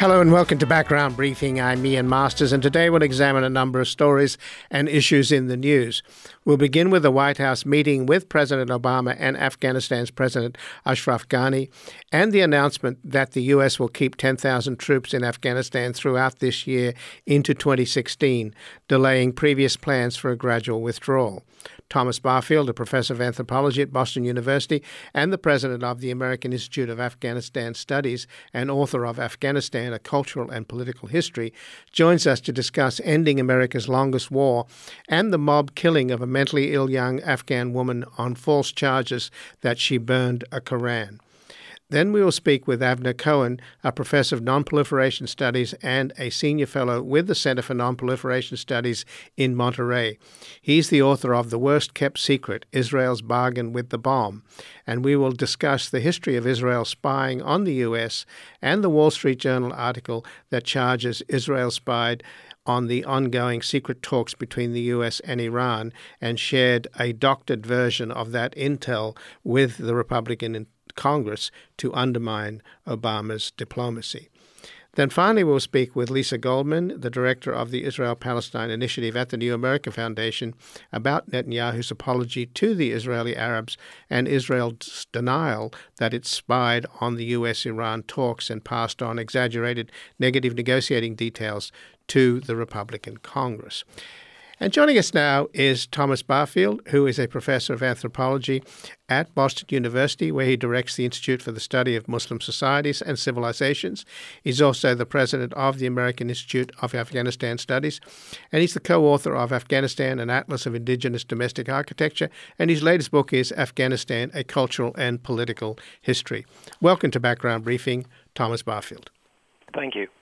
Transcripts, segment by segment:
Hello and welcome to Background Briefing. I'm Ian Masters, and today we'll examine a number of stories and issues in the news. We'll begin with the White House meeting with President Obama and Afghanistan's President Ashraf Ghani, and the announcement that the U.S. will keep 10,000 troops in Afghanistan throughout this year into 2016, delaying previous plans for a gradual withdrawal. Thomas Barfield, a professor of anthropology at Boston University and the president of the American Institute of Afghanistan Studies and author of Afghanistan, A Cultural and Political History, joins us to discuss ending America's longest war and the mob killing of a mentally ill young Afghan woman on false charges that she burned a Koran. Then we will speak with Avner Cohen, a professor of nonproliferation studies and a senior fellow with the Center for Nonproliferation Studies in Monterey. He's the author of The Worst Kept Secret, Israel's Bargain with the Bomb, and we will discuss the history of Israel spying on the U.S. and the Wall Street Journal article that charges Israel spied on the ongoing secret talks between the U.S. and Iran and shared a doctored version of that intel with the Republican Congress to undermine Obama's diplomacy. Then finally, we'll speak with Lisa Goldman, the director of the Israel-Palestine Initiative at the New America Foundation, about Netanyahu's apology to the Israeli Arabs and Israel's denial that it spied on the U.S.-Iran talks and passed on exaggerated negative negotiating details to the Republican Congress. And joining us now is Thomas Barfield, who is a professor of anthropology at Boston University, where he directs the Institute for the Study of Muslim Societies and Civilizations. He's also the president of the American Institute of Afghanistan Studies, and he's the co-author of Afghanistan, an Atlas of Indigenous Domestic Architecture, and his latest book is Afghanistan, A Cultural and Political History. Welcome to Background Briefing, Thomas Barfield. Thank you.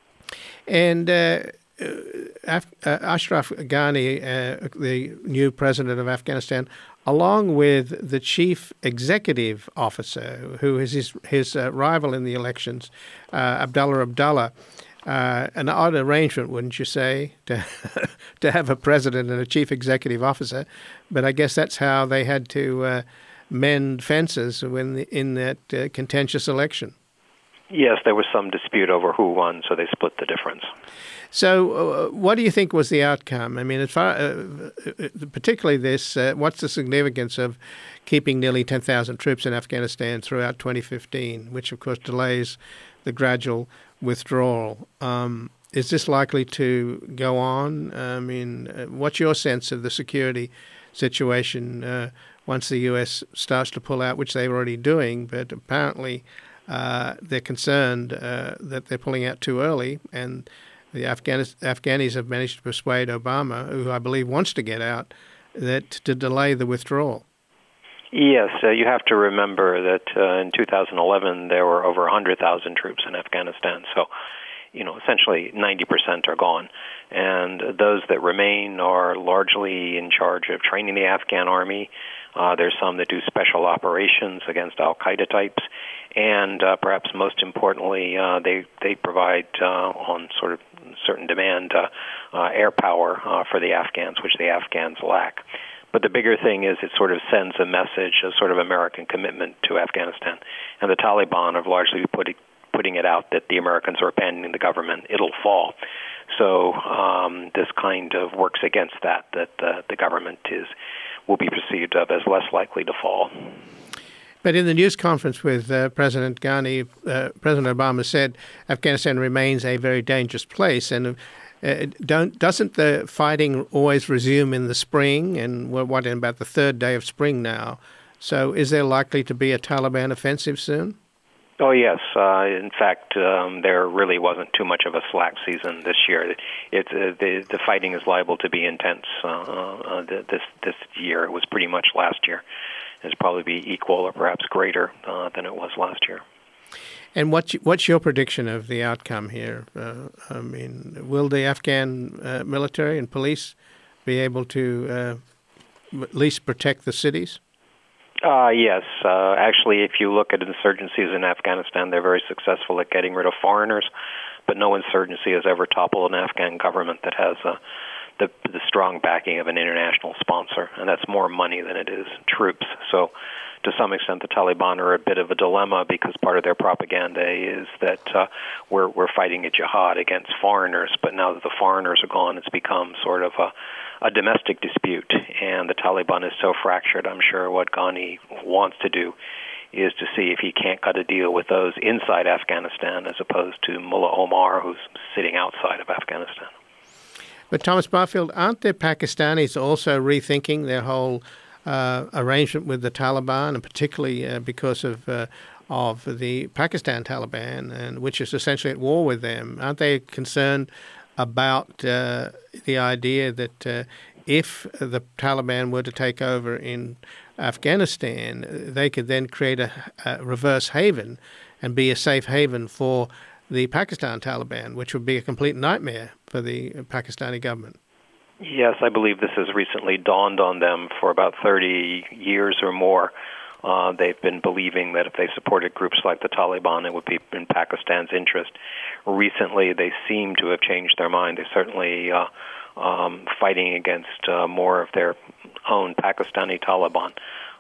And Ashraf Ghani, the new president of Afghanistan, along with the chief executive officer, who is his rival in the elections, Abdullah Abdullah, an odd arrangement, wouldn't you say, to have a president and a chief executive officer? But I guess that's how they had to mend fences in that contentious election. Yes, there was some dispute over who won, so they split the difference. So what do you think was the outcome? I mean, as far, particularly this, what's the significance of keeping nearly 10,000 troops in Afghanistan throughout 2015, which, of course, delays the gradual withdrawal? Is this likely to go on? I mean, what's your sense of the security situation once the U.S. starts to pull out, which they're already doing, but apparently they're concerned that they're pulling out too early, and the Afghanis have managed to persuade Obama, who I believe wants to get out, that to delay the withdrawal. Yes, you have to remember that in 2011 there were over 100,000 troops in Afghanistan, so essentially 90% are gone. And those that remain are largely in charge of training the Afghan army. There's some that do special operations against al-Qaeda types. And perhaps most importantly, they provide on sort of certain demand air power for the Afghans, which the Afghans lack. But the bigger thing is it sort of sends a message, a sort of American commitment to Afghanistan. And the Taliban have largely putting it out that the Americans are abandoning the government, it'll fall. So this kind of works against that the government will be perceived of as less likely to fall. But in the news conference with President Ghani, President Obama said Afghanistan remains a very dangerous place. And doesn't the fighting always resume in the spring? And we're in about the third day of spring now. So is there likely to be a Taliban offensive soon? Oh, yes. In fact, there really wasn't too much of a slack season this year. The fighting is liable to be intense this year. It was pretty much last year. It's probably be equal or perhaps greater than it was last year. And what's your prediction of the outcome here? I mean, will the Afghan military and police be able to at least protect the cities? Yes. Actually, if you look at insurgencies in Afghanistan, they're very successful at getting rid of foreigners, but no insurgency has ever toppled an Afghan government that has the strong backing of an international sponsor, and that's more money than it is troops. So to some extent, the Taliban are a bit of a dilemma because part of their propaganda is that we're fighting a jihad against foreigners, but now that the foreigners are gone, it's become sort of a domestic dispute, and the Taliban is so fractured. I'm sure what Ghani wants to do is to see if he can't cut a deal with those inside Afghanistan as opposed to Mullah Omar, who's sitting outside of Afghanistan. But Thomas Barfield, aren't the Pakistanis also rethinking their whole arrangement with the Taliban, and particularly because of the Pakistan Taliban, and which is essentially at war with them? Aren't they concerned about the idea that if the Taliban were to take over in Afghanistan, they could then create a reverse haven and be a safe haven for the Pakistan Taliban, which would be a complete nightmare for the Pakistani government? Yes, I believe this has recently dawned on them. For about 30 years or more, they've been believing that if they supported groups like the Taliban, it would be in Pakistan's interest. Recently, they seem to have changed their mind. They're certainly fighting against more of their own Pakistani Taliban.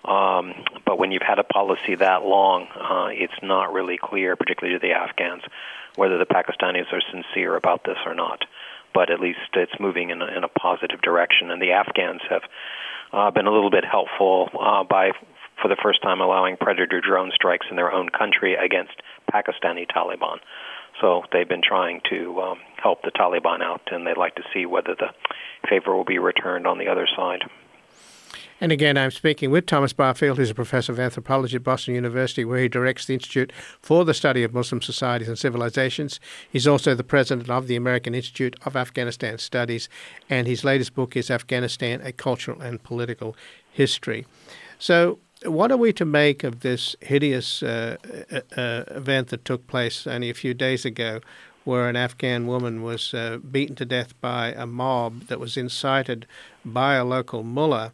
But when you've had a policy that long, it's not really clear, particularly to the Afghans, whether the Pakistanis are sincere about this or not. But at least it's moving in a positive direction. And the Afghans have been a little bit helpful by, for the first time, allowing Predator drone strikes in their own country against Pakistani Taliban. So they've been trying to help the Taliban out, and they'd like to see whether the favor will be returned on the other side. And again, I'm speaking with Thomas Barfield, who's a professor of anthropology at Boston University, where he directs the Institute for the Study of Muslim Societies and Civilizations. He's also the president of the American Institute of Afghanistan Studies, and his latest book is Afghanistan, A Cultural and Political History. So what are we to make of this hideous event that took place only a few days ago, where an Afghan woman was beaten to death by a mob that was incited by a local mullah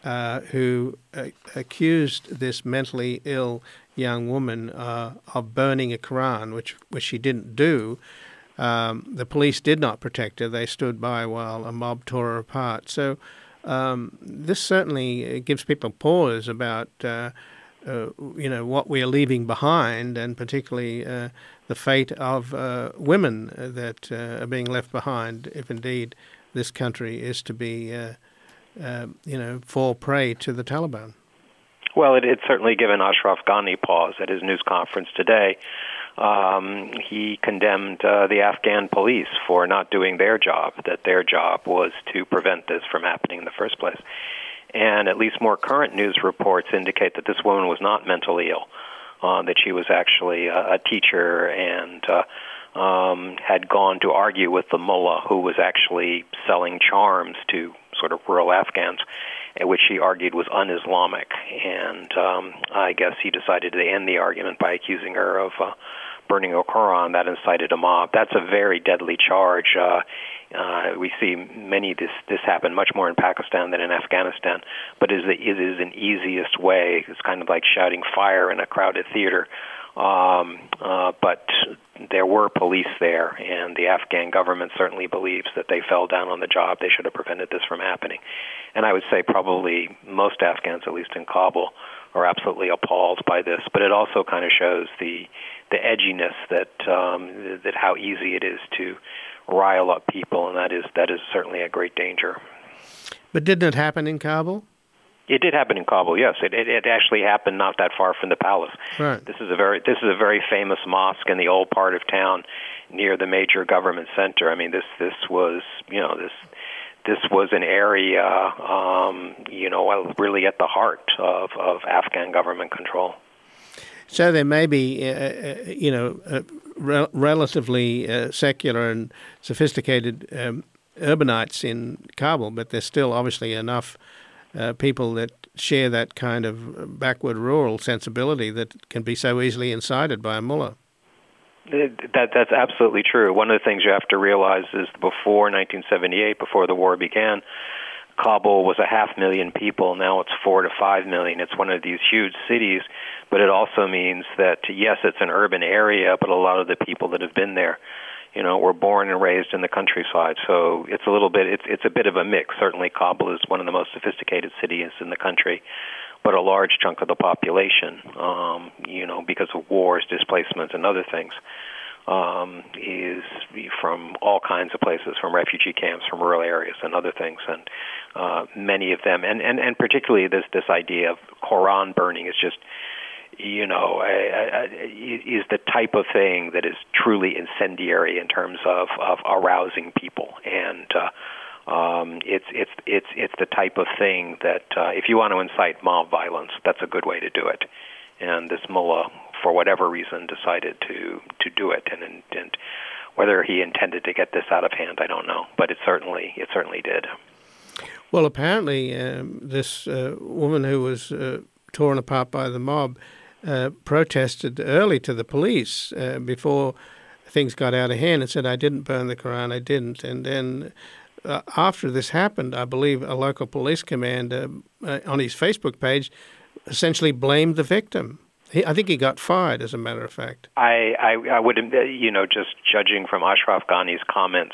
who accused this mentally ill young woman of burning a Quran, which she didn't do. The police did not protect her. They stood by while a mob tore her apart. So this certainly gives people pause about what we are leaving behind, and particularly the fate of women that are being left behind, if indeed this country is to be fall prey to the Taliban. Well, it's certainly given Ashraf Ghani pause at his news conference today. He condemned the Afghan police for not doing their job, that their job was to prevent this from happening in the first place. And at least more current news reports indicate that this woman was not mentally ill, that she was actually a teacher and had gone to argue with the mullah, who was actually selling charms to sort of rural Afghans, which he argued was un-Islamic. And I guess he decided to end the argument by accusing her of burning a Quran. That incited a mob. That's a very deadly charge. We see this happen much more in Pakistan than in Afghanistan, but it is an easiest way. It's kind of like shouting fire in a crowded theater. But there were police there, and the Afghan government certainly believes that they fell down on the job. They should have prevented this from happening. And I would say probably most Afghans, at least in Kabul, are absolutely appalled by this. But it also kind of shows the edginess that how easy it is to rile up people, and that is certainly a great danger. But didn't it happen in Kabul? It did happen in Kabul, yes. It actually happened not that far from the palace. Right. This is a very famous mosque in the old part of town near the major government center. I mean, this was an area really at the heart of Afghan government control. So there may be relatively secular and sophisticated urbanites in Kabul, but there's still obviously enough people that share that kind of backward rural sensibility that can be so easily incited by a mullah. That's absolutely true. One of the things you have to realize is before 1978, before the war began, Kabul was 500,000 people. Now it's 4 to 5 million. It's one of these huge cities, but it also means that, yes, it's an urban area, but a lot of the people that have been there, were born and raised in the countryside. So it's a little bit, it's a bit of a mix. Certainly Kabul is one of the most sophisticated cities in the country, but a large chunk of the population, because of wars, displacements, and other things, is from all kinds of places, from refugee camps, from rural areas, and other things. And many of them, and particularly this idea of Quran burning is just, is the type of thing that is truly incendiary in terms of arousing people. And it's the type of thing that if you want to incite mob violence, that's a good way to do it. And this mullah, for whatever reason, decided to do it, and whether he intended to get this out of hand, I don't know, but it certainly did. Well, apparently, this woman who was torn apart by the mob protested early to the police before things got out of hand and said, "I didn't burn the Quran, I didn't." And then after this happened, I believe a local police commander on his Facebook page essentially blamed the victim. I think he got fired, as a matter of fact. I wouldn't, just judging from Ashraf Ghani's comments,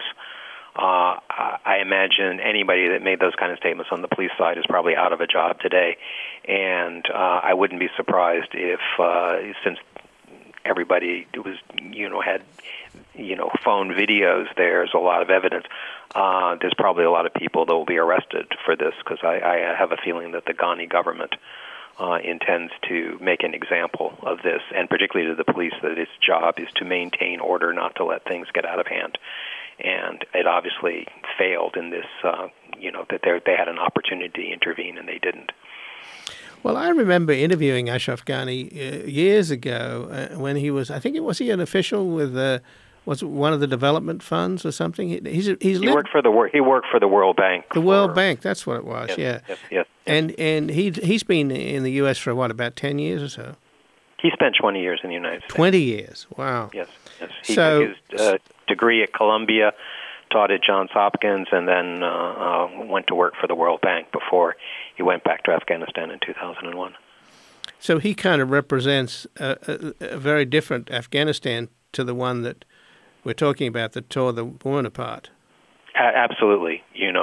I imagine anybody that made those kind of statements on the police side is probably out of a job today. And I wouldn't be surprised if, since everybody was, had, phone videos, there's a lot of evidence. There's probably a lot of people that will be arrested for this, because I have a feeling that the Ghani government intends to make an example of this, and particularly to the police, that its job is to maintain order, not to let things get out of hand. And it obviously failed in this, that they had an opportunity to intervene and they didn't. Well, I remember interviewing Ashraf Ghani years ago when he was, he an official with was it one of the development funds or something? He worked for the World Bank. The World Bank, that's what it was. Yes, yeah. Yes. And he's been in the U.S. for about 10 years or so. He spent 20 years in the United States. 20 years. Wow. Yes. He took his degree at Columbia, taught at Johns Hopkins, and then went to work for the World Bank before he went back to Afghanistan in 2001. So he kind of represents a very different Afghanistan to the one that we're talking about that tore the woman apart. Absolutely.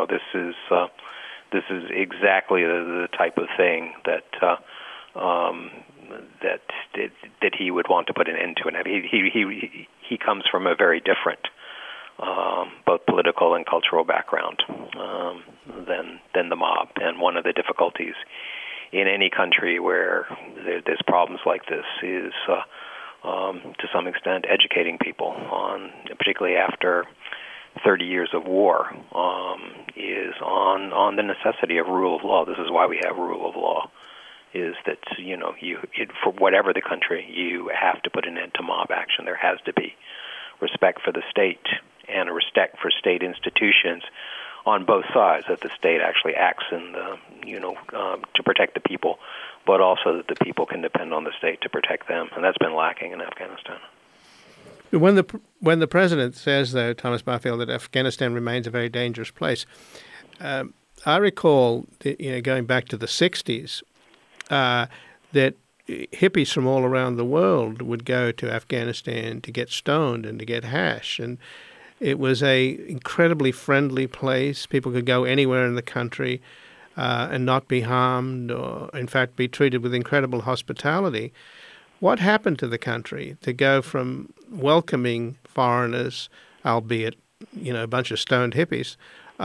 This is exactly the type of thing that that he would want to put an end to. And he comes from a very different both political and cultural background than the mob. And one of the difficulties in any country where there's problems like this is to some extent educating people on, particularly after 30 years of war, is on the necessity of rule of law. This is why we have rule of law, is that, for whatever the country, you have to put an end to mob action. There has to be respect for the state and a respect for state institutions on both sides, that the state actually acts in the, to protect the people, but also that the people can depend on the state to protect them. And that's been lacking in Afghanistan. When the president says, though, Thomas Barfield, that Afghanistan remains a very dangerous place, I recall, going back to the 60s, that hippies from all around the world would go to Afghanistan to get stoned and to get hash. And it was a incredibly friendly place. People could go anywhere in the country and not be harmed, or in fact be treated with incredible hospitality. What happened to the country to go from welcoming foreigners, albeit, a bunch of stoned hippies,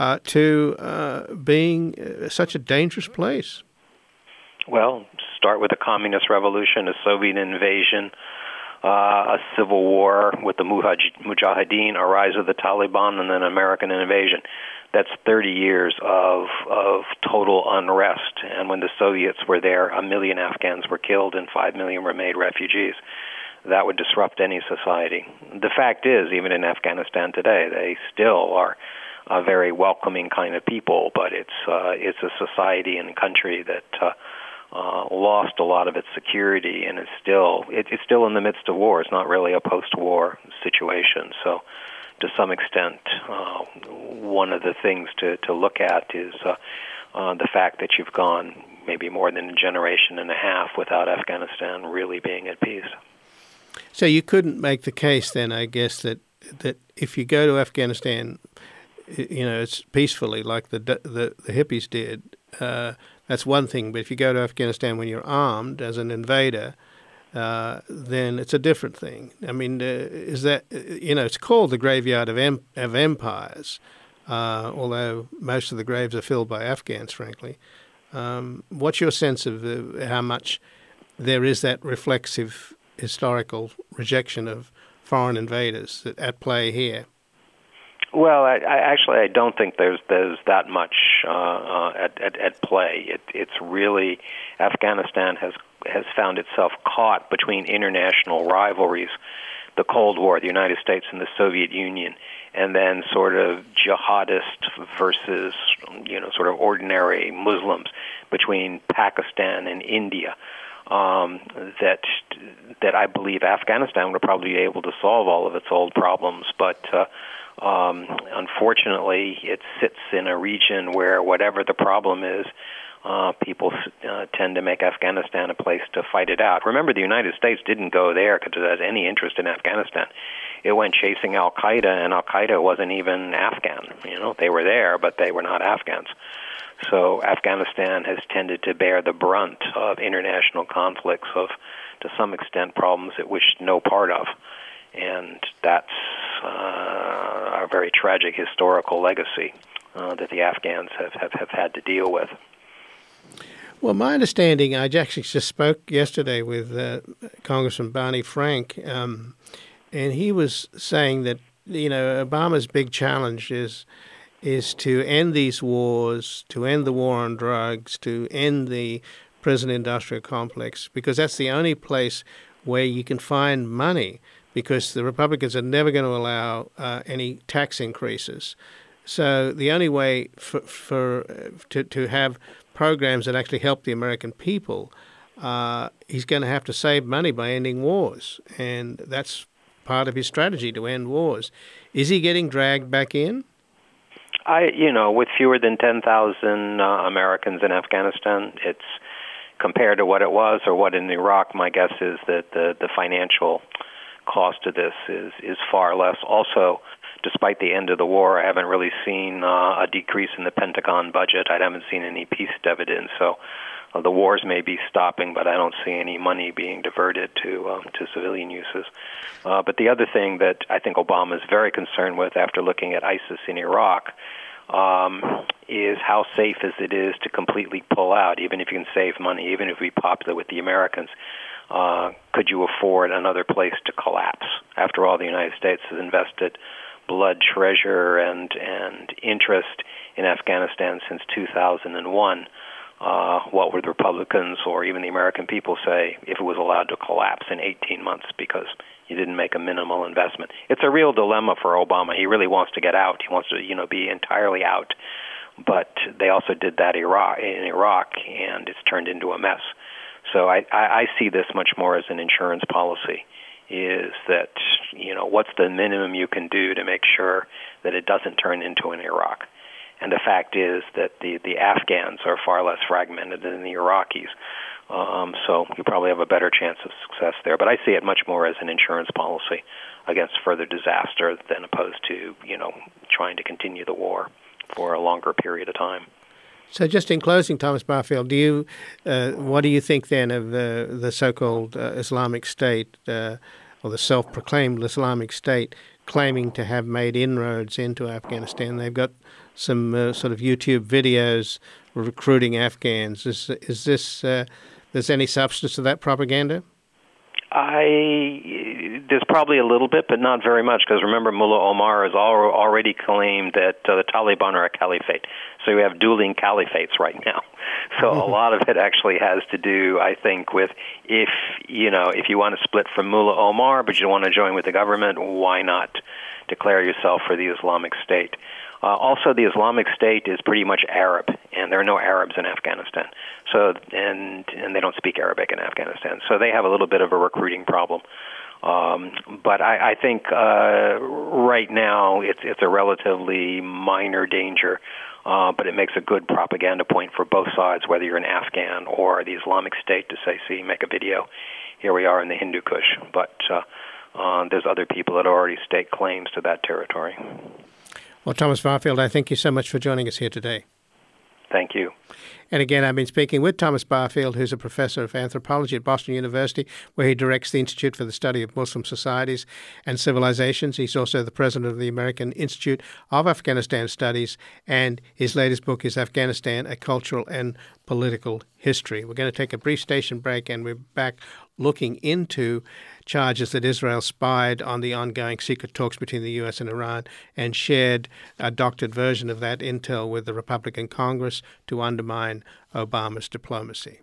to being such a dangerous place? Well, start with the communist revolution, a Soviet invasion, a civil war with the Mujahideen, a rise of the Taliban, and then American invasion. That's 30 years of total unrest. And when the Soviets were there, 1 million Afghans were killed and 5 million were made refugees. That would disrupt any society. The fact is, even in Afghanistan today, they still are a very welcoming kind of people, but it's a society and country that lost a lot of its security, and it's still in the midst of war. It's not really a post-war situation. So, to some extent, one of the things to look at is the fact that you've gone maybe more than a generation and a half without Afghanistan really being at peace. So you couldn't make the case then, I guess, that that if you go to Afghanistan, it's peacefully like the hippies did. That's one thing. But if you go to Afghanistan when you're armed as an invader, then it's a different thing. I mean, is that it's called the graveyard of empires, although most of the graves are filled by Afghans, frankly. What's your sense of how much there is that reflexive historical rejection of foreign invaders at play here? Well, I don't think there's that much at play. It's really Afghanistan has found itself caught between international rivalries, the Cold War, the United States and the Soviet Union, and then sort of jihadist versus sort of ordinary Muslims between Pakistan and India. That I believe Afghanistan would probably be able to solve all of its old problems, but unfortunately, it sits in a region where whatever the problem is, people tend to make Afghanistan a place to fight it out. Remember, the United States didn't go there because it has any interest in Afghanistan. It went chasing Al-Qaeda, and Al-Qaeda wasn't even Afghan. They were there, but they were not Afghans. So Afghanistan has tended to bear the brunt of international conflicts of, to some extent, problems it wished no part of. And that's a very tragic historical legacy that the Afghans have had to deal with. Well, my understanding, I actually just spoke yesterday with Congressman Barney Frank, and he was saying that, Obama's big challenge is to end these wars, to end the war on drugs, to end the prison-industrial complex, because that's the only place where you can find money, because the Republicans are never going to allow any tax increases. So the only way to have programs that actually help the American people, he's going to have to save money by ending wars, and that's part of his strategy, to end wars. Is he getting dragged back in? With fewer than 10,000 Americans in Afghanistan, it's compared to what it was or what in Iraq, my guess is that the financial cost of this is far less. Also, despite the end of the war, I haven't really seen a decrease in the Pentagon budget. I haven't seen any peace dividends. So the wars may be stopping, but I don't see any money being diverted to civilian uses. But the other thing that I think Obama is very concerned with after looking at ISIS in Iraq is how safe it is to completely pull out, even if you can save money, even if we popular with the Americans. Could you afford another place to collapse? After all, the United States has invested blood, treasure, and interest in Afghanistan since 2001. What would the Republicans or even the American people say if it was allowed to collapse in 18 months because you didn't make a minimal investment? It's a real dilemma for Obama. He really wants to get out. He wants to, be entirely out. But they also did that in Iraq, and it's turned into a mess. So I see this much more as an insurance policy, is that, what's the minimum you can do to make sure that it doesn't turn into an Iraq? And the fact is that the Afghans are far less fragmented than the Iraqis. So you probably have a better chance of success there. But I see it much more as an insurance policy against further disaster than opposed to, trying to continue the war for a longer period of time. So just in closing, Thomas Barfield, what do you think then of the so-called Islamic State, or the self-proclaimed Islamic State, claiming to have made inroads into Afghanistan? They've got some sort of YouTube videos recruiting Afghans. Is this there's any substance to that propaganda? There's probably a little bit, but not very much, because remember, Mullah Omar has already claimed that the Taliban are a caliphate. So we have dueling caliphates right now. So a lot of it actually has to do, I think, with if you want to split from Mullah Omar, but you want to join with the government, why not declare yourself for the Islamic State? Also, the Islamic State is pretty much Arab, and there are no Arabs in Afghanistan. So, and they don't speak Arabic in Afghanistan. So they have a little bit of a recruiting problem. But I think right now it's a relatively minor danger, but it makes a good propaganda point for both sides, whether you're an Afghan or the Islamic State, to say, see, make a video. Here we are in the Hindu Kush. But there's other people that already stake claims to that territory. Well, Thomas Barfield, I thank you so much for joining us here today. Thank you. And again, I've been speaking with Thomas Barfield, who's a professor of anthropology at Boston University, where he directs the Institute for the Study of Muslim Societies and Civilizations. He's also the president of the American Institute of Afghanistan Studies, and his latest book is Afghanistan, A Cultural and Political History. We're going to take a brief station break, and we're back looking into charges that Israel spied on the ongoing secret talks between the U.S. and Iran and shared a doctored version of that intel with the Republican Congress to undermine Obama's diplomacy.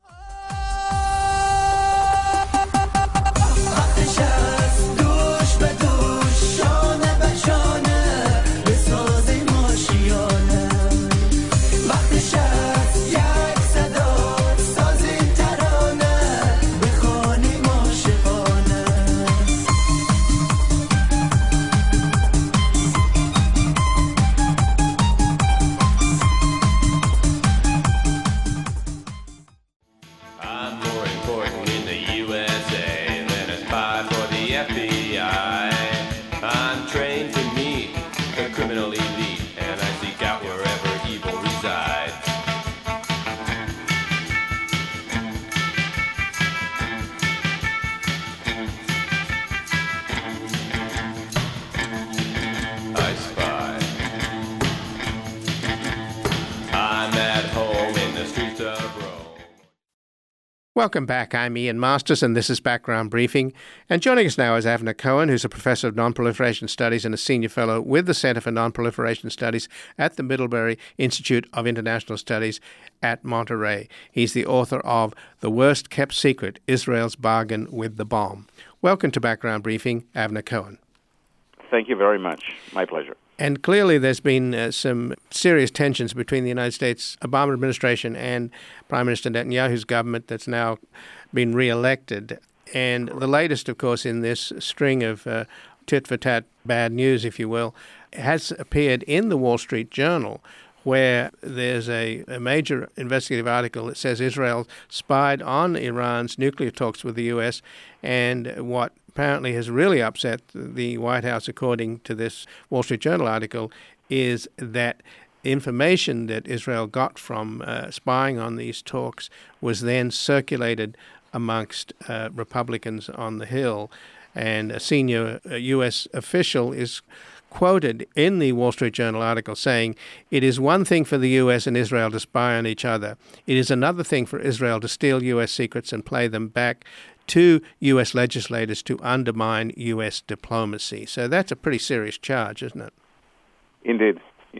Welcome back. I'm Ian Masters, and this is Background Briefing. And joining us now is Avner Cohen, who's a professor of nonproliferation studies and a senior fellow with the Center for Nonproliferation Studies at the Middlebury Institute of International Studies at Monterey. He's the author of The Worst Kept Secret, Israel's Bargain with the Bomb. Welcome to Background Briefing, Avner Cohen. Thank you very much. My pleasure. And clearly there's been some serious tensions between the United States Obama administration and Prime Minister Netanyahu's government that's now been reelected. And the latest, of course, in this string of tit-for-tat bad news, if you will, has appeared in the Wall Street Journal, where there's a major investigative article that says Israel spied on Iran's nuclear talks with the U.S., and what apparently has really upset the White House, according to this Wall Street Journal article, is that information that Israel got from spying on these talks was then circulated amongst Republicans on the Hill. And a senior U.S. official is quoted in the Wall Street Journal article saying, "It is one thing for the U.S. and Israel to spy on each other. It is another thing for Israel to steal U.S. secrets and play them back to U.S. legislators to undermine U.S. diplomacy." So that's a pretty serious charge, isn't it? Indeed.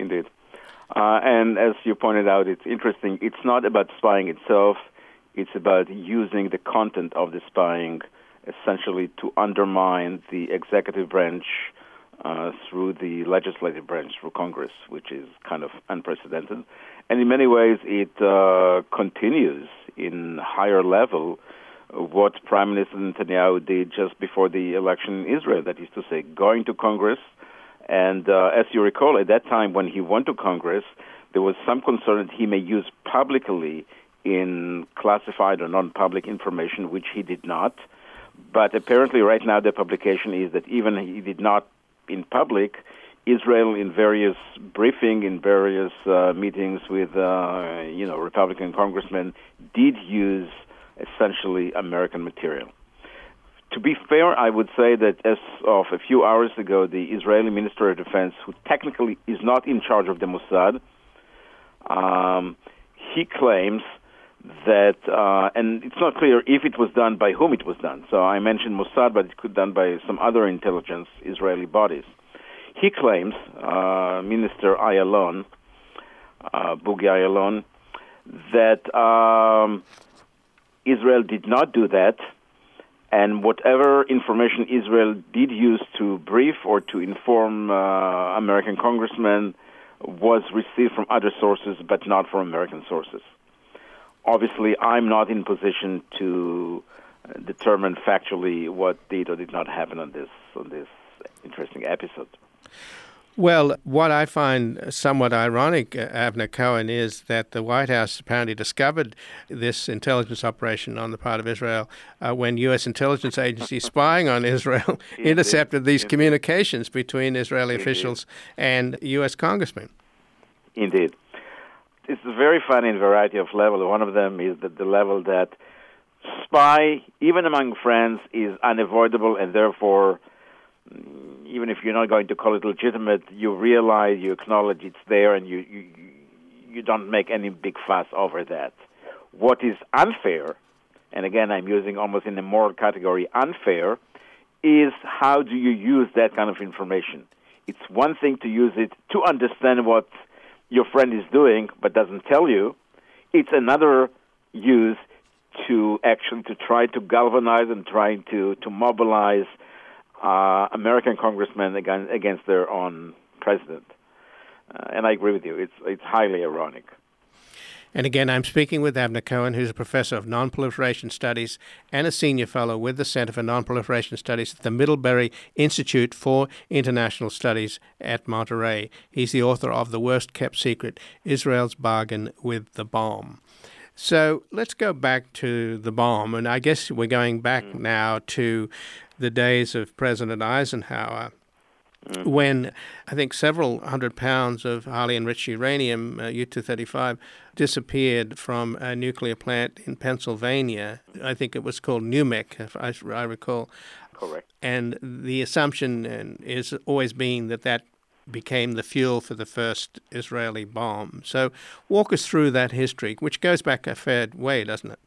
And as you pointed out, it's interesting. It's not about spying itself. It's about using the content of the spying essentially to undermine the executive branch through the legislative branch, through Congress, which is kind of unprecedented. And in many ways, it continues in higher level what Prime Minister Netanyahu did just before the election in Israel. That is to say, going to Congress. And as you recall, at that time when he went to Congress, there was some concern that he may use publicly in classified or non-public information, which he did not. But apparently right now the publication is that even he did not in public, Israel in various briefing, in various meetings with Republican congressmen did use essentially American material. To be fair, I would say that as of a few hours ago, the Israeli Minister of Defense, who technically is not in charge of the Mossad, he claims that, and it's not clear if it was done by whom it was done. So I mentioned Mossad, but it could be done by some other intelligence Israeli bodies. He claims, Minister Ayalon, Bogie Ayalon, that Israel did not do that, and whatever information Israel did use to brief or to inform American congressmen was received from other sources, but not from American sources. Obviously, I'm not in position to determine factually what did or did not happen on this interesting episode. Well, what I find somewhat ironic, Avner Cohen, is that the White House apparently discovered this intelligence operation on the part of Israel when U.S. intelligence agencies spying on Israel intercepted these communications between Israeli officials and U.S. congressmen. Indeed. It's very funny in a variety of levels. One of them is the level that spy, even among friends, is unavoidable, and therefore, even if you're not going to call it legitimate, you realize, you acknowledge it's there, and you don't make any big fuss over that. What is unfair, and again I'm using almost in the moral category, unfair, is how do you use that kind of information? It's one thing to use it to understand what your friend is doing but doesn't tell you. It's another use to actually to try to galvanize and trying to mobilize American congressmen against their own president. And I agree with you. It's highly ironic. And again, I'm speaking with Avner Cohen, who's a professor of nonproliferation studies and a senior fellow with the Center for Nonproliferation Studies at the Middlebury Institute for International Studies at Monterey. He's the author of The Worst Kept Secret, Israel's Bargain with the Bomb. So let's go back to the bomb, and I guess we're going back now to the days of President Eisenhower, when I think several hundred pounds of highly enriched uranium, U-235, disappeared from a nuclear plant in Pennsylvania. I think it was called NUMEC, if I recall. Correct. And the assumption is always been that became the fuel for the first Israeli bomb. So walk us through that history, which goes back a fair way, doesn't it?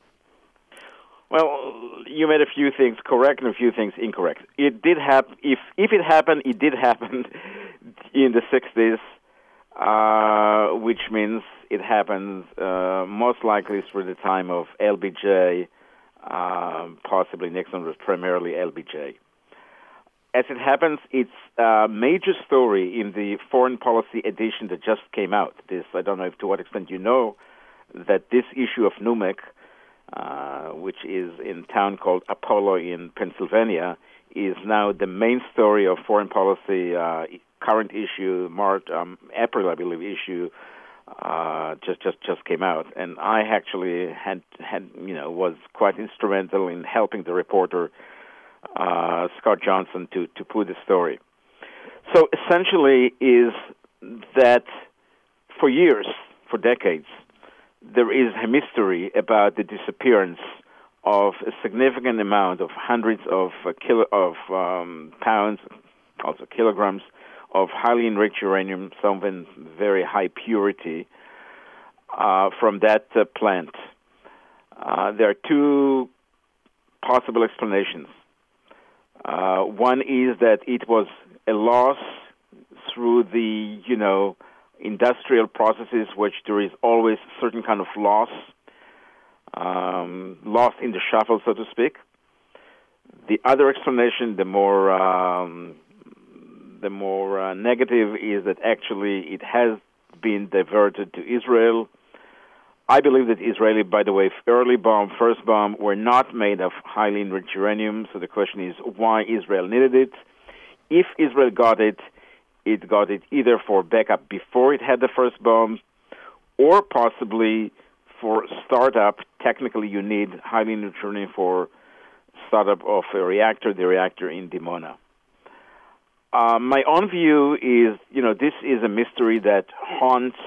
Well, you made a few things correct and a few things incorrect. It did happen. If it happened, it did happen in the 60s, which means it happened most likely through the time of LBJ. Possibly Nixon was primarily LBJ. As it happens, it's a major story in the foreign policy edition that just came out. I don't know to what extent you know that this issue of NUMEC, which is in a town called Apollo in Pennsylvania, is now the main story of foreign policy, current issue, April, I believe, issue, just came out. And I actually was quite instrumental in helping the reporter, Scott Johnson, to put the story. So essentially is that for years, for decades, there is a mystery about the disappearance of a significant amount of hundreds of pounds, also kilograms, of highly enriched uranium, some in very high purity, from that plant. There are two possible explanations. One is that it was a loss through the, industrial processes, which there is always certain kind of loss in the shuffle, so to speak. The other explanation, the more negative, is that actually it has been diverted to Israel. I believe that Israeli, by the way, first bomb, were not made of highly enriched uranium, so the question is why Israel needed it. If Israel got it either for backup before it had the first bomb, or possibly for startup. Technically, you need highly enriched uranium for startup of a reactor, the reactor in Dimona. My own view is, this is a mystery that haunts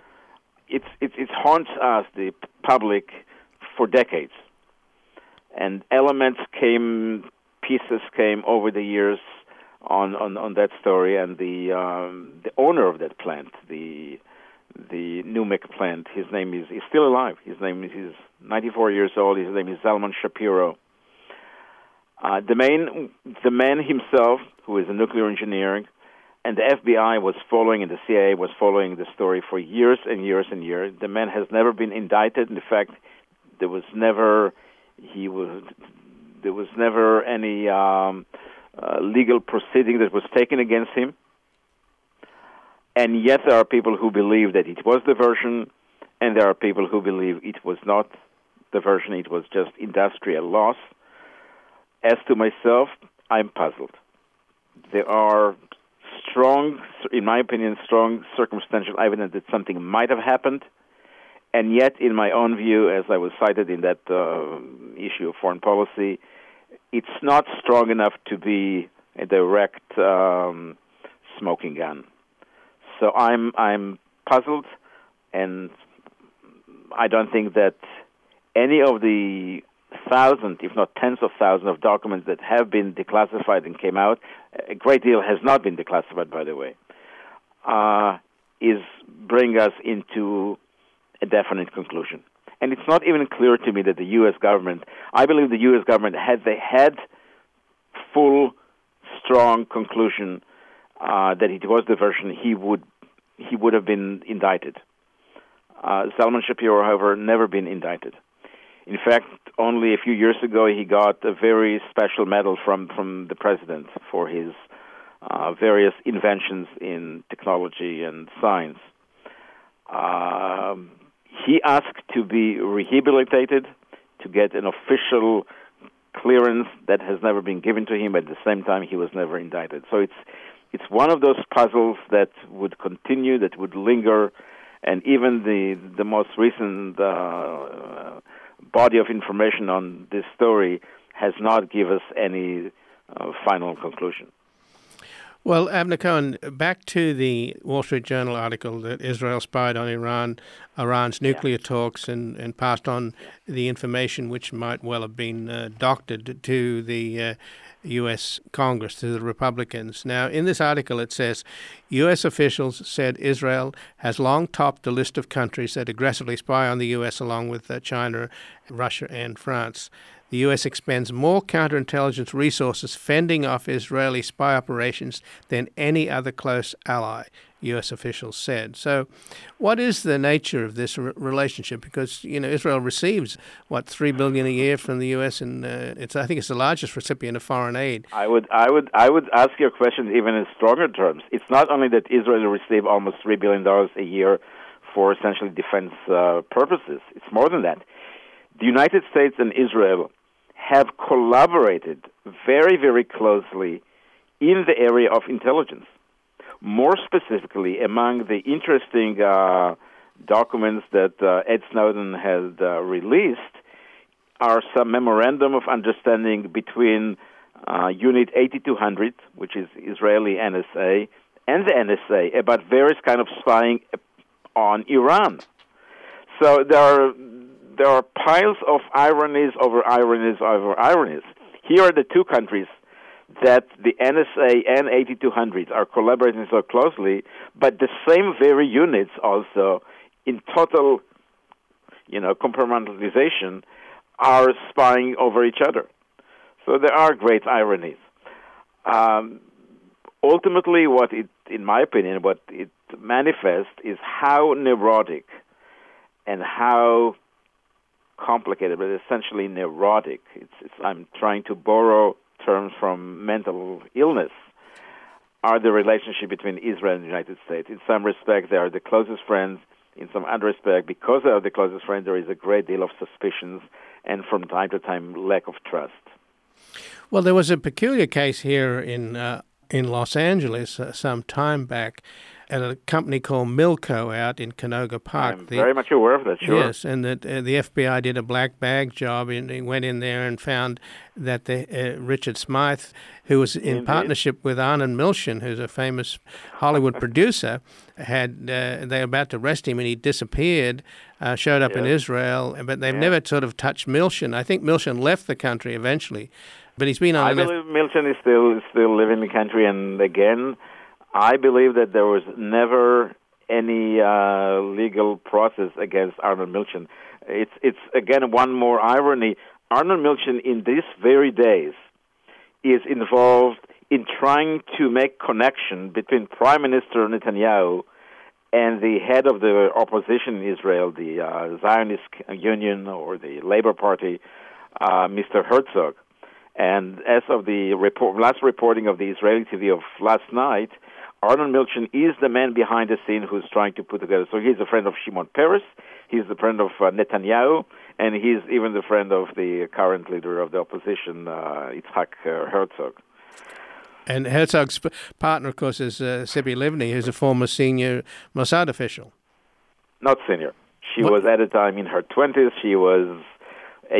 us, the public, for decades. And pieces came over the years on that story, and the owner of that plant, the NUMEC plant, his name is still alive. He's 94 years old. His name is Zalman Shapiro. The man himself, who is a nuclear engineer, and the FBI was following, and the CIA was following the story for years and years and years. The man has never been indicted. In fact, there was never any legal proceeding that was taken against him. And yet there are people who believe that it was diversion, and there are people who believe it was not diversion, it was just industrial loss. As to myself, I'm puzzled. There are strong, in my opinion, strong circumstantial evidence that something might have happened. And yet, in my own view, as I was cited in that issue of foreign policy, it's not strong enough to be a direct smoking gun. So I'm puzzled, and I don't think that any of the thousands, if not tens of thousands, of documents that have been declassified and came out, a great deal has not been declassified, by the way, is bring us into a definite conclusion. And it's not even clear to me that the U.S. government, I believe the U.S. government, had they had full, strong conclusion that it was diversion, he would have been indicted. Zalman Shapiro, however, never been indicted. In fact, only a few years ago, he got a very special medal from the president for his various inventions in technology and science. He asked to be rehabilitated, to get an official clearance that has never been given to him. At the same time, he was never indicted. So it's one of those puzzles that would continue, that would linger, and even the most recent body of information on this story has not given us any final conclusion. Well, Avner Cohen, back to the Wall Street Journal article that Israel spied on Iran's nuclear talks and passed on the information which might well have been doctored to the U.S. Congress, to the Republicans. Now, in this article it says, U.S. officials said Israel has long topped the list of countries that aggressively spy on the U.S. along with China, Russia, and France. The U.S. expends more counterintelligence resources fending off Israeli spy operations than any other close ally, U.S. officials said. So what is the nature of this relationship? Because, Israel receives, $3 billion a year from the U.S., and I think it's the largest recipient of foreign aid. I would ask your question even in stronger terms. It's not only that Israel receives almost $3 billion a year for essentially defense purposes. It's more than that. The United States and Israel have collaborated very, very closely in the area of intelligence. More specifically, among the interesting documents that Ed Snowden has released are some memorandum of understanding between Unit 8200, which is Israeli NSA, and the NSA about various kind of spying on Iran. So there are piles of ironies over ironies over ironies. Here are the two countries that the NSA and 8200 are collaborating so closely, but the same very units also, in total, compartmentalization, are spying over each other. So there are great ironies. Ultimately, in my opinion, what it manifests is how neurotic and how complicated, but essentially neurotic. I'm trying to borrow terms from mental illness, are the relationship between Israel and the United States. In some respect, they are the closest friends. In some other respect, because they are the closest friends, there is a great deal of suspicions and from time to time lack of trust. Well, there was a peculiar case here in Los Angeles some time back at a company called Milco out in Canoga Park. I'm very much aware of that, sure. Yes, and that the FBI did a black bag job and they went in there and found that Richard Smythe, who was in partnership with Arnon Milchan, who's a famous Hollywood producer, they were about to arrest him and he disappeared, showed up in Israel, but they've never sort of touched Milchan. I think Milchan left the country eventually, but he's been on... I believe Milchan is still living in the country, and again, I believe that there was never any legal process against Arnon Milchan. It's again one more irony. Arnon Milchan in these very days is involved in trying to make connection between Prime Minister Netanyahu and the head of the opposition in Israel, the Zionist Union or the Labor Party, Mr. Herzog. And as of the last reporting of the Israeli TV of last night, Arnon Milchan is the man behind the scene who's trying to put together. So he's a friend of Shimon Peres, he's the friend of Netanyahu, and he's even the friend of the current leader of the opposition, Yitzhak Herzog. And Herzog's partner, of course, is Tzipi Livni, who's a former senior Mossad official. Not senior. She was at the time in her 20s. She was a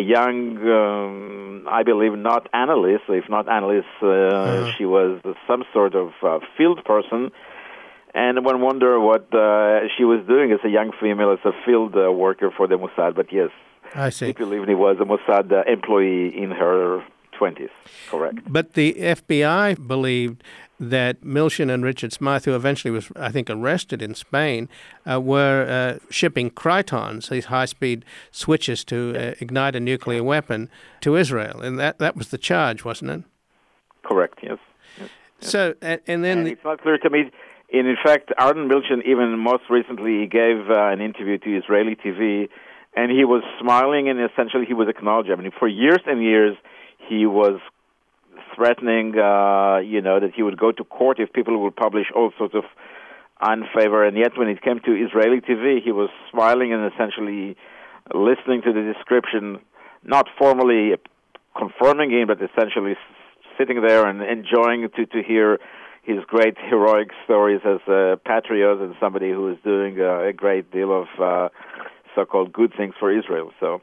young, I believe, not analyst. If not analyst, she was some sort of field person. And one wonder what she was doing as a young female, as a field worker for the Mossad. But yes, I see. Tzipi Livni was a Mossad employee in her 20s, correct. But the FBI believed that Milchan and Richard Smyth, who eventually was, I think, arrested in Spain, were shipping Krytons, these high-speed switches to ignite a nuclear weapon, to Israel. And that was the charge, wasn't it? Correct, yes. So, and then... it's not clear to me. In fact, Arnon Milchan, even most recently, he gave an interview to Israeli TV, and he was smiling, and essentially he was acknowledging. I mean, for years and years, he was threatening, that he would go to court if people would publish all sorts of unfavor. And yet when it came to Israeli TV, he was smiling and essentially listening to the description, not formally confirming it, but essentially sitting there and enjoying to hear his great heroic stories as a patriot and somebody who is doing a great deal of so-called good things for Israel. So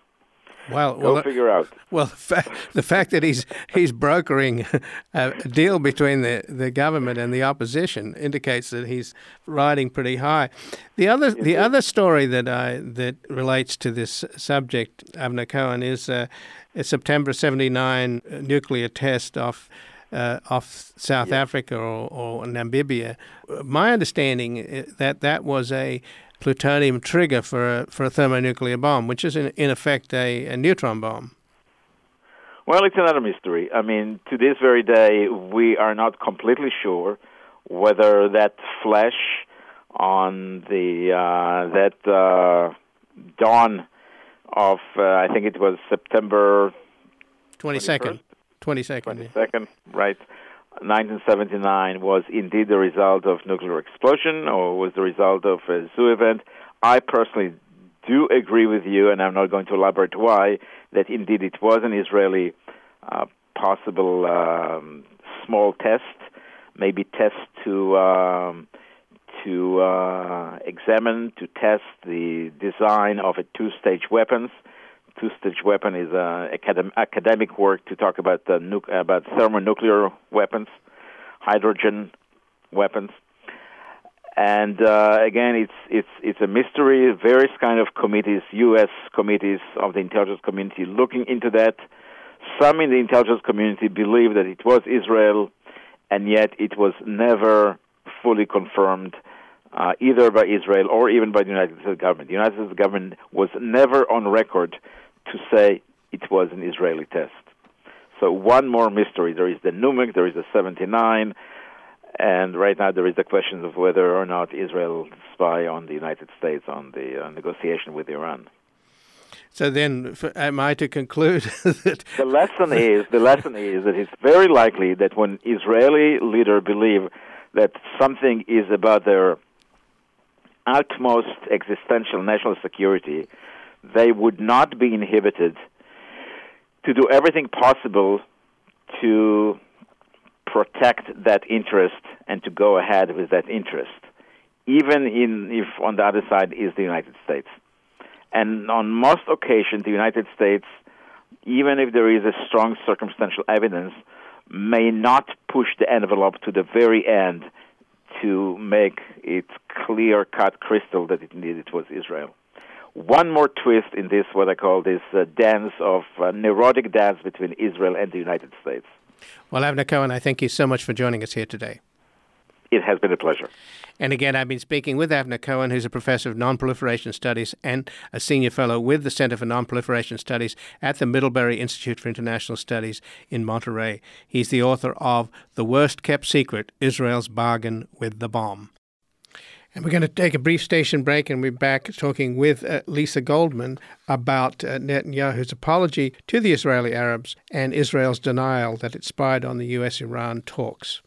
go figure out. Well, the fact that he's brokering a deal between the government and the opposition indicates that he's riding pretty high. The other story that relates to this subject, Avner Cohen, is a September '79 nuclear test off South Africa or Namibia. My understanding that was a plutonium trigger for a thermonuclear bomb, which is in effect a neutron bomb. Well, it's another mystery. I mean, to this very day, we are not completely sure whether that flash on that dawn of, I think it was September 22nd. 22nd, right. 1979 was indeed the result of nuclear explosion or was the result of a zoo event. I personally do agree with you, and I'm not going to elaborate why, that indeed it was an Israeli possible small test, maybe test to examine, to test the design of a two-stage weapons. Two-stage weapon is academic work to talk about about thermonuclear weapons, hydrogen weapons, and again, it's a mystery. Various kind of committees, U.S. committees of the intelligence community, looking into that. Some in the intelligence community believe that it was Israel, and yet it was never fully confirmed, either by Israel or even by the United States government. The United States government was never on record to say it was an Israeli test. So one more mystery. There is the Numek, there is the 79, and right now there is the question of whether or not Israel spy on the United States on the negotiation with Iran. So then, am I to conclude that... The lesson is that it's very likely that when Israeli leaders believe that something is about their utmost existential national security, they would not be inhibited to do everything possible to protect that interest and to go ahead with that interest, even if on the other side is the United States. And on most occasions, the United States, even if there is a strong circumstantial evidence, may not push the envelope to the very end to make it clear-cut crystal that indeed it was Israel. One more twist in this, what I call this dance of neurotic dance between Israel and the United States. Well, Avner Cohen, I thank you so much for joining us here today. It has been a pleasure. And again, I've been speaking with Avner Cohen, who's a professor of nonproliferation studies and a senior fellow with the Center for Nonproliferation Studies at the Middlebury Institute for International Studies in Monterey. He's the author of The Worst Kept Secret, Israel's Bargain with the Bomb. And we're going to take a brief station break and we're back talking with Lisa Goldman about Netanyahu's apology to the Israeli Arabs and Israel's denial that it spied on the U.S.-Iran talks.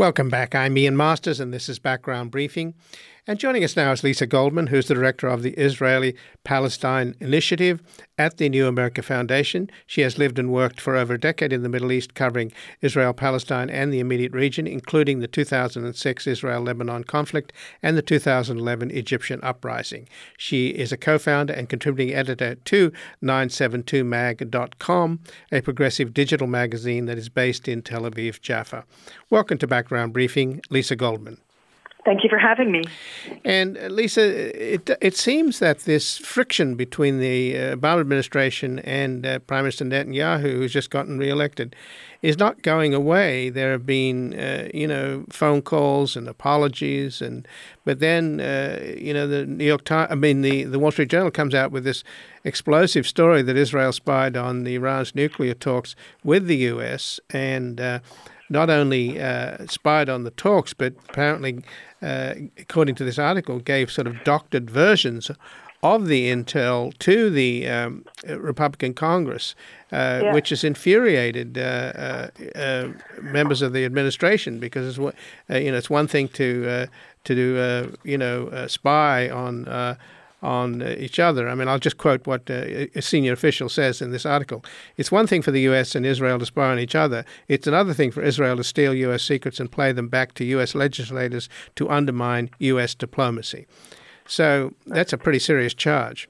Welcome back. I'm Ian Masters, and this is Background Briefing. And joining us now is Lisa Goldman, who's the director of the Israeli-Palestine Initiative at the New America Foundation. She has lived and worked for over a decade in the Middle East, covering Israel, Palestine, and the immediate region, including the 2006 Israel-Lebanon conflict and the 2011 Egyptian uprising. She is a co-founder and contributing editor to 972mag.com, a progressive digital magazine that is based in Tel Aviv, Jaffa. Welcome to Background Briefing, Lisa Goldman. Thank you for having me. And Lisa, it seems that this friction between the Obama administration and Prime Minister Netanyahu, who's just gotten reelected, is not going away. There have been, phone calls and apologies, but then, the New York Times, the Wall Street Journal comes out with this explosive story that Israel spied on Iran's nuclear talks with the U.S. and not only spied on the talks, but apparently, according to this article, gave sort of doctored versions of the intel to the Republican Congress, which has infuriated members of the administration, because it's one thing to spy on each other. I mean, I'll just quote what a senior official says in this article. It's one thing for the U.S. and Israel to spy on each other. It's another thing for Israel to steal U.S. secrets and play them back to U.S. legislators to undermine U.S. diplomacy. So that's a pretty serious charge.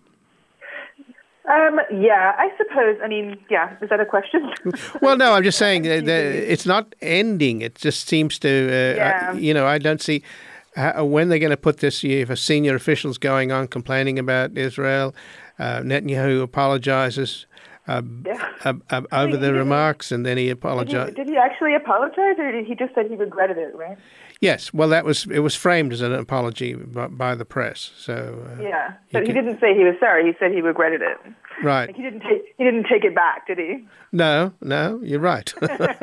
I suppose. I mean, is that a question? Well, no, I'm just saying that it's not ending. It just seems to, I don't see when they're going to put this. You have senior officials going on complaining about Israel. Netanyahu apologizes over the remarks, and then he apologized. Did he actually apologize, or did he just said he regretted it, right? Yes, well, it was framed as an apology by the press. So but he didn't say he was sorry. He said he regretted it. Right. Like he didn't take it back, did he? No, you're right.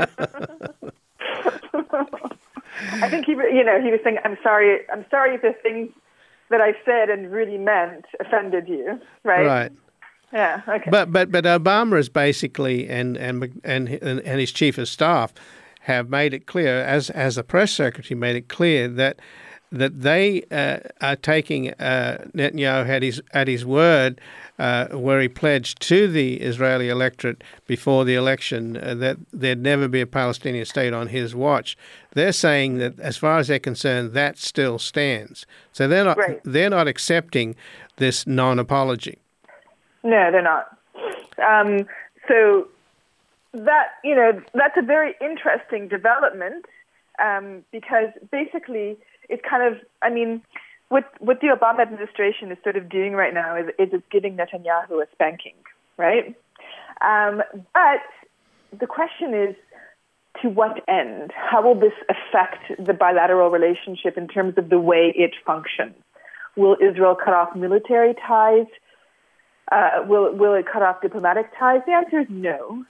I think he was saying, I'm sorry if the things that I said and really meant offended you, right? Right. Yeah. Okay. But Obama is basically and his chief of staff have made it clear, as the press secretary made it clear, that they are taking Netanyahu at his word, where he pledged to the Israeli electorate before the election that there'd never be a Palestinian state on his watch. They're saying that, as far as they're concerned, that still stands. So they're not accepting this non-apology. No, they're not. So that's a very interesting development, because basically it's kind of, what the Obama administration is sort of doing right now is it's giving Netanyahu a spanking, right? But the question is, to what end? How will this affect the bilateral relationship in terms of the way it functions? Will Israel cut off military ties? Will it cut off diplomatic ties? The answer is no.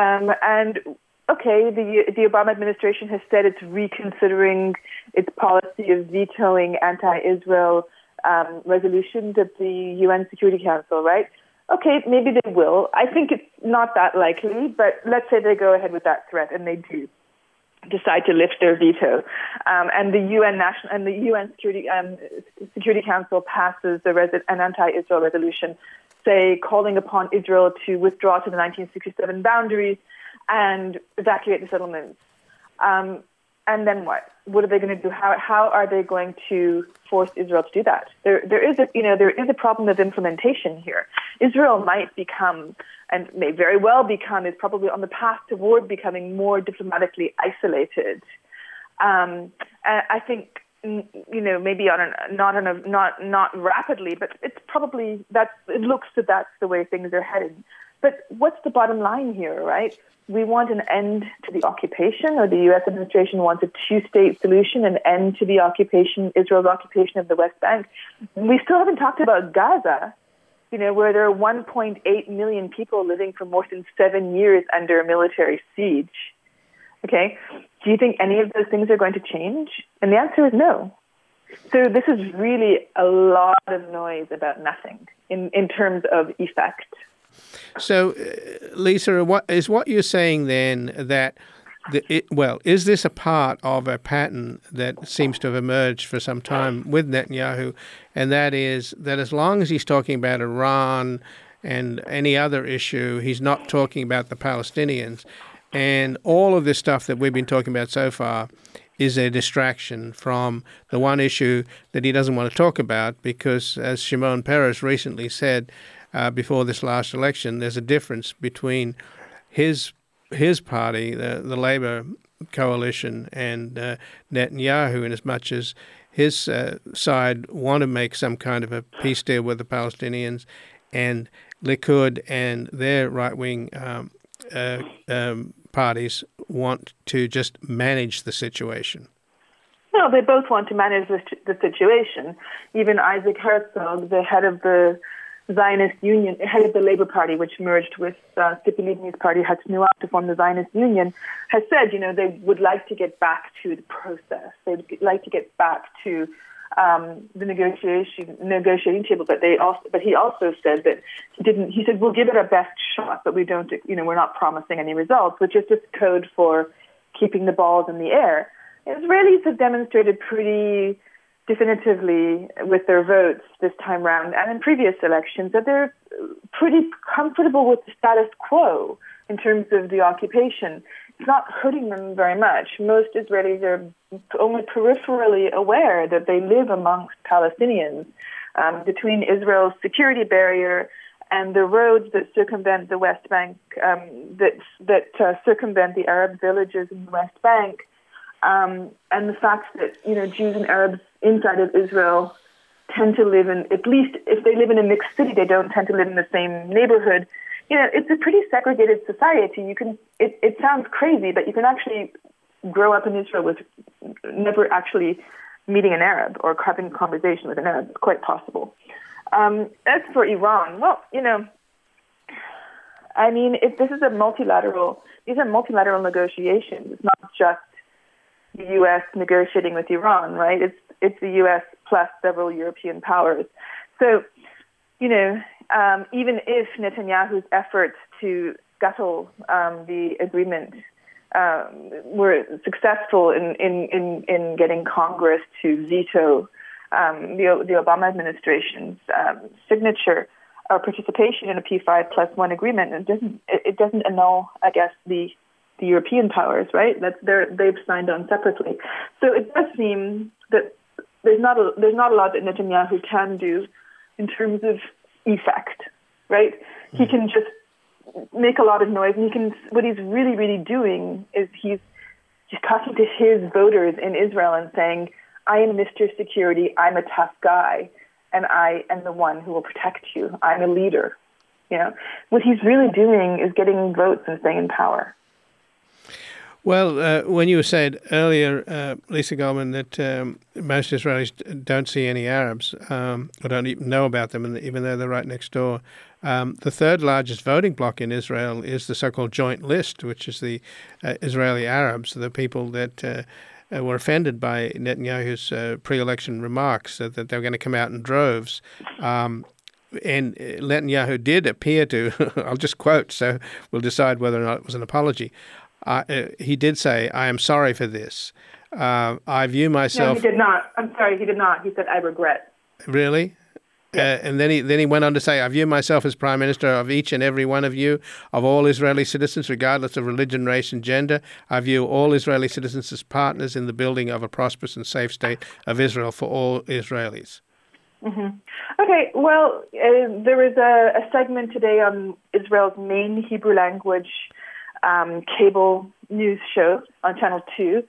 The Obama administration has said it's reconsidering its policy of vetoing anti-Israel resolutions at the UN Security Council, right? Okay, maybe they will. I think it's not that likely, but let's say they go ahead with that threat and they do decide to lift their veto, and the UN Security Council passes an anti-Israel resolution, say calling upon Israel to withdraw to the 1967 boundaries and evacuate the settlements. And then what? What are they going to do? How are they going to force Israel to do that? There is a problem of implementation here. Israel might become, and may very well become, is probably on the path toward becoming more diplomatically isolated. I think, maybe not rapidly, but it's probably it looks that that's the way things are heading. But what's the bottom line here, right? We want an end to the occupation, or the U.S. administration wants a two-state solution, an end to the occupation, Israel's occupation of the West Bank. We still haven't talked about Gaza, where there are 1.8 million people living for more than 7 years under a military siege. Okay? Do you think any of those things are going to change? And the answer is no. So this is really a lot of noise about nothing in terms of effect. So, Lisa, what you're saying then, that is this a part of a pattern that seems to have emerged for some time with Netanyahu, and that is that as long as he's talking about Iran and any other issue, he's not talking about the Palestinians, and all of this stuff that we've been talking about so far is a distraction from the one issue that he doesn't want to talk about, because, as Shimon Peres recently said before this last election, there's a difference between his party, the Labour coalition, and Netanyahu, in as much as his side want to make some kind of a peace deal with the Palestinians, and Likud and their right-wing parties want to just manage the situation. No, they both want to manage the situation. Even Isaac Herzog, the head of the Zionist Union, head of the Labour Party, which merged with Tzipi Livni's party, Hatznua, to form the Zionist Union, has said, they would like to get back to the process. They'd like to get back to the negotiating table, but he also said that he said we'll give it our best shot, but we don't, we're not promising any results, which is just code for keeping the balls in the air. Israelis have demonstrated pretty definitively with their votes this time round and in previous elections that they're pretty comfortable with the status quo in terms of the occupation. It's not hurting them very much. Most Israelis are only peripherally aware that they live amongst Palestinians. Between Israel's security barrier and the roads that circumvent the West Bank, that circumvent the Arab villages in the West Bank, and the fact that Jews and Arabs inside of Israel tend to live in, at least if they live in a mixed city, they don't tend to live in the same neighborhood. It's a pretty segregated society. It sounds crazy, but you can actually grow up in Israel with never actually meeting an Arab or having a conversation with an Arab. It's quite possible. As for Iran, if this is these are multilateral negotiations. It's not just the U.S. negotiating with Iran, right? It's the U.S. plus several European powers. So, even if Netanyahu's efforts to scuttle the agreement were successful in getting Congress to veto the Obama administration's signature or participation in a P5+1 agreement, it doesn't annul, I guess, the European powers, right? They've signed on separately. So it does seem that there's not a lot that Netanyahu can do in terms of effect, right? Mm-hmm. He can just make a lot of noise, and what he's really, really doing is he's talking to his voters in Israel and saying, I am Mr. Security, I'm a tough guy, and I am the one who will protect you. I'm a leader. What he's really doing is getting votes and staying in power. Well, when you said earlier, Lisa Goldman, that most Israelis don't see any Arabs or don't even know about them, even though they're right next door, the third largest voting bloc in Israel is the so-called Joint List, which is the Israeli Arabs, the people that were offended by Netanyahu's pre-election remarks that they were going to come out in droves. And Netanyahu did appear to, I'll just quote, so we'll decide whether or not it was an apology. He did say, I am sorry for this. I view myself... No, he did not. I'm sorry, he did not. He said, I regret. Really? Yeah. And then he went on to say, I view myself as Prime Minister of each and every one of you, of all Israeli citizens, regardless of religion, race, and gender. I view all Israeli citizens as partners in the building of a prosperous and safe state of Israel for all Israelis. Mm-hmm. Okay, well, there was a segment today on Israel's main Hebrew language cable news show on Channel 2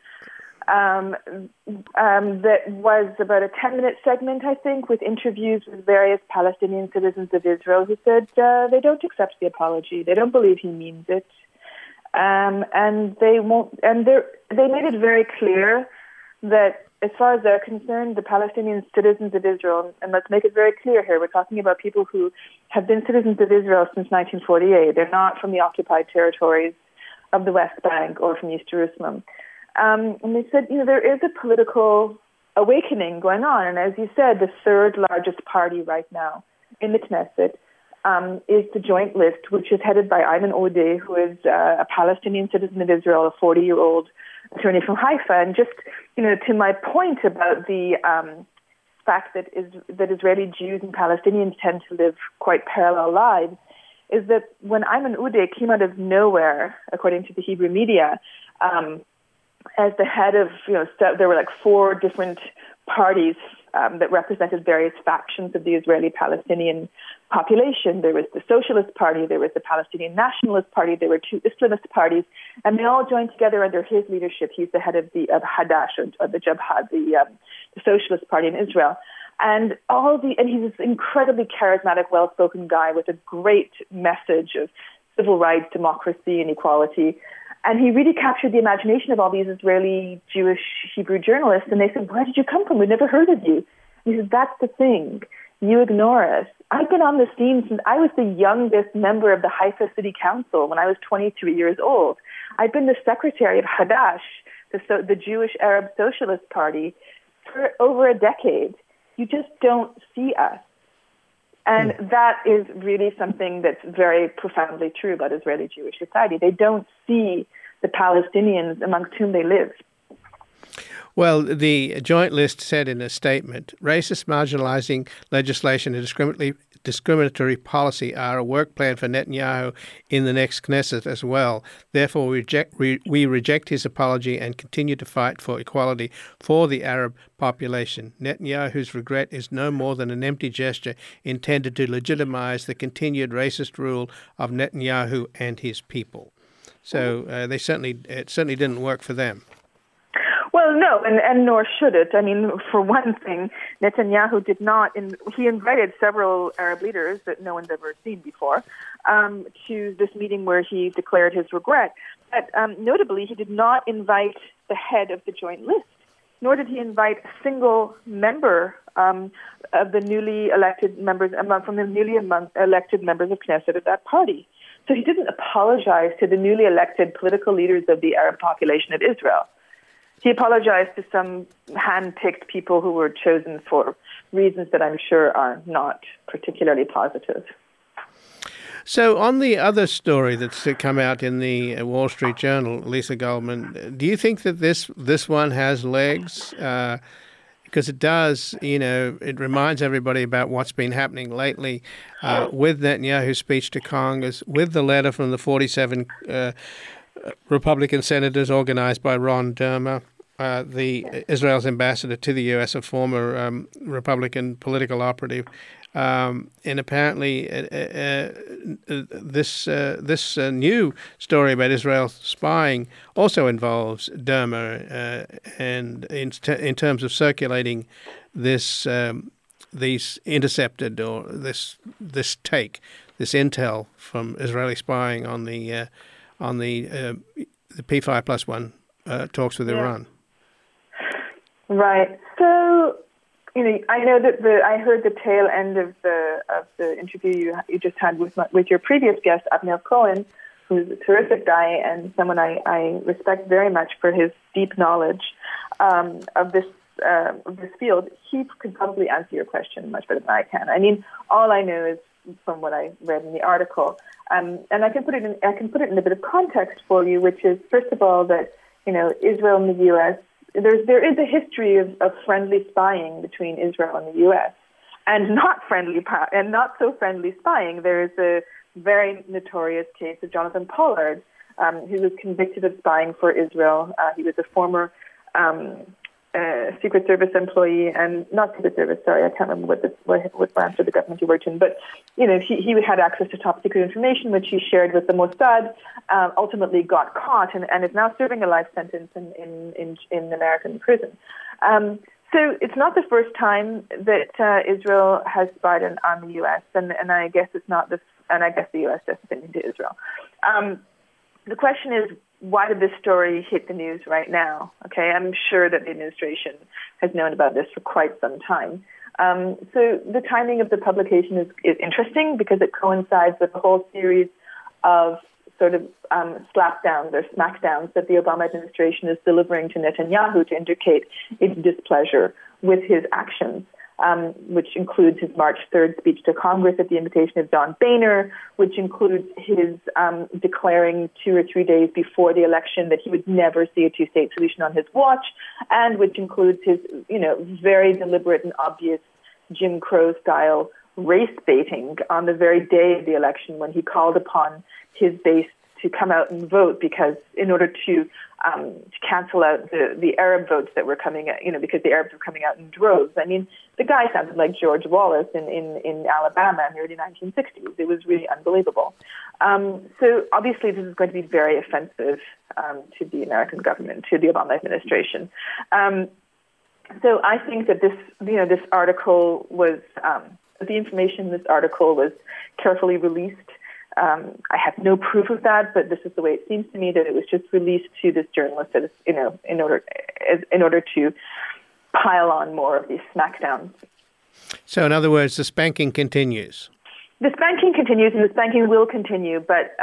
that was about a 10-minute segment, I think, with interviews with various Palestinian citizens of Israel who said they don't accept the apology. They don't believe he means it. And they won't. And they made it very clear that as far as they're concerned, the Palestinian citizens of Israel, and let's make it very clear here, we're talking about people who have been citizens of Israel since 1948. They're not from the occupied territories of the West Bank or from East Jerusalem. And they said, there is a political awakening going on. And as you said, the third largest party right now in the Knesset is the Joint List, which is headed by Ayman Odeh, who is a Palestinian citizen of Israel, a 40-year-old attorney from Haifa. And just, to my point about the fact that Israeli Jews and Palestinians tend to live quite parallel lives, is that when Ayman Odeh came out of nowhere, according to the Hebrew media, as the head of, there were like 4 different parties that represented various factions of the Israeli-Palestinian population. There was the Socialist Party, there was the Palestinian Nationalist Party, there were 2 Islamist parties, and they all joined together under his leadership. He's the head of Hadash, or the Jabhat, the Socialist Party in Israel. And he's this incredibly charismatic, well-spoken guy with a great message of civil rights, democracy, and equality. And he really captured the imagination of all these Israeli, Jewish, Hebrew journalists. And they said, "Where did you come from? We've never heard of you." And he said, "That's the thing. You ignore us. I've been on the scene since I was the youngest member of the Haifa City Council when I was 23 years old. I've been the secretary of Hadash, the Jewish Arab Socialist Party, for over a decade. You just don't see us." And that is really something that's very profoundly true about Israeli Jewish society. They don't see the Palestinians amongst whom they live. Well, the Joint List said in a statement, "Racist, marginalizing legislation and discriminatory policy are a work plan for Netanyahu in the next Knesset as well. Therefore, we reject his apology and continue to fight for equality for the Arab population. Netanyahu's regret is no more than an empty gesture intended to legitimize the continued racist rule of Netanyahu and his people." So it certainly didn't work for them. Well, no, and nor should it. I mean, for one thing, Netanyahu did not. He invited several Arab leaders that no one's ever seen before to this meeting where he declared his regret. But notably, he did not invite the head of the Joint List, nor did he invite a single member of the newly elected members from the newly elected members of Knesset of that party. So he didn't apologize to the newly elected political leaders of the Arab population of Israel. He apologized to some hand-picked people who were chosen for reasons that I'm sure are not particularly positive. So on the other story that's come out in the Wall Street Journal, Lisa Goldman, do you think that this one has legs? Because it does, it reminds everybody about what's been happening lately with Netanyahu's speech to Congress, with the letter from the 47 Republican senators organized by Ron Dermer, Israel's ambassador to the U.S., a former Republican political operative. And apparently this new story about Israel spying also involves Dermer, and in terms of circulating these intercepted or this intel from Israeli spying on the P5+1 talks with Iran. Right. So, I know that I heard the tail end of the interview you just had with your previous guest, Abner Cohen, who's a terrific guy and someone I respect very much for his deep knowledge of this field. He could probably answer your question much better than I can. I mean, all I know is from what I read in the article, and I can put it in a bit of context for you, which is, first of all, that Israel and the U.S. There is a history of friendly spying between Israel and the U.S. and not so friendly spying. There is a very notorious case of Jonathan Pollard, who was convicted of spying for Israel. He was a former Secret Service employee, and not Secret Service. Sorry, I can't remember what branch of the government he worked in. But he had access to top secret information, which he shared with the Mossad. Ultimately, got caught and is now serving a life sentence in American prison. So it's not the first time that Israel has spied on the U.S. and I guess it's not and I guess the U.S. does something to Israel. The question is, why did this story hit the news right now? Okay, I'm sure that the administration has known about this for quite some time. So the timing of the publication is interesting because it coincides with a whole series of sort of slapdowns or smackdowns that the Obama administration is delivering to Netanyahu to indicate its displeasure with his actions. which includes his March 3rd speech to Congress at the invitation of John Boehner, which includes his declaring 2 or 3 days before the election that he would never see a two-state solution on his watch, and which includes his, very deliberate and obvious Jim Crow-style race baiting on the very day of the election when he called upon his base to come out and vote because in order to cancel out the Arab votes that were coming out, because the Arabs were coming out in droves. I mean, the guy sounded like George Wallace in Alabama in the early 1960s. It was really unbelievable. So obviously this is going to be very offensive to the American government, to the Obama administration. So I think that this article was, the information in this article was carefully released. I have no proof of that, but this is the way it seems to me, that it was just released to this journalist, in order to pile on more of these smackdowns. So, in other words, the spanking continues. The spanking continues, and the spanking will continue. But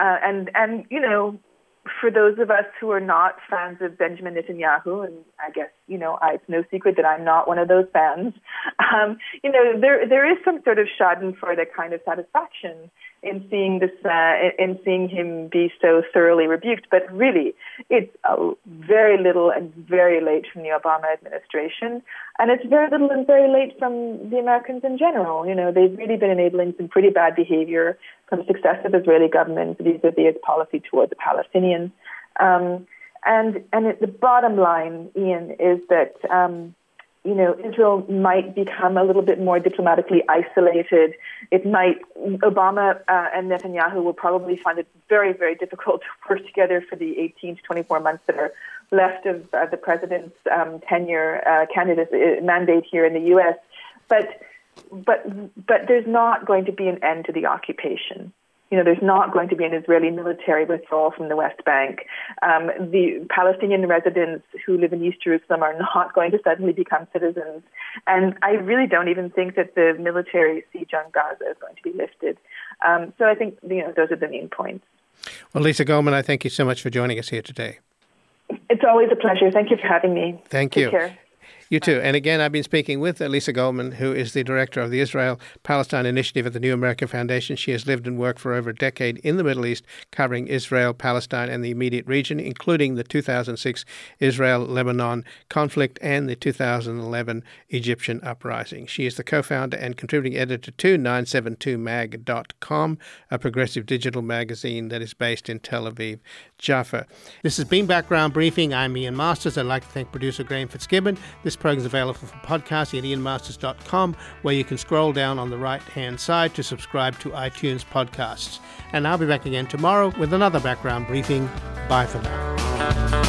for those of us who are not fans of Benjamin Netanyahu, and I guess it's no secret that I'm not one of those fans. There is some sort of schadenfreude kind of satisfaction in seeing this, in seeing him be so thoroughly rebuked. But really, it's very little and very late from the Obama administration, and it's very little and very late from the Americans in general. They've really been enabling some pretty bad behavior from successive Israeli governments vis-a-vis its policy toward the Palestinians. And the bottom line, Ian, is that Israel might become a little bit more diplomatically isolated. Obama and Netanyahu will probably find it very, very difficult to work together for the 18 to 24 months that are left of the president's tenure candidate mandate here in the U.S. But there's not going to be an end to the occupation. There's not going to be an Israeli military withdrawal from the West Bank. The Palestinian residents who live in East Jerusalem are not going to suddenly become citizens. And I really don't even think that the military siege on Gaza is going to be lifted. So I think, those are the main points. Well, Lisa Goldman, I thank you so much for joining us here today. It's always a pleasure. Thank you for having me. Thank you. Take care. You too. And again, I've been speaking with Lisa Goldman, who is the director of the Israel-Palestine Initiative at the New American Foundation. She has lived and worked for over a decade in the Middle East, covering Israel, Palestine, and the immediate region, including the 2006 Israel-Lebanon conflict and the 2011 Egyptian uprising. She is the co-founder and contributing editor to 972mag.com, a progressive digital magazine that is based in Tel Aviv, Jaffa. This has been Background Briefing. I'm Ian Masters. I'd like to thank producer Graham Fitzgibbon. This program is available for podcast at ianmasters.com, where you can scroll down on the right-hand side to subscribe to iTunes podcasts. And I'll be back again tomorrow with another Background Briefing. Bye for now.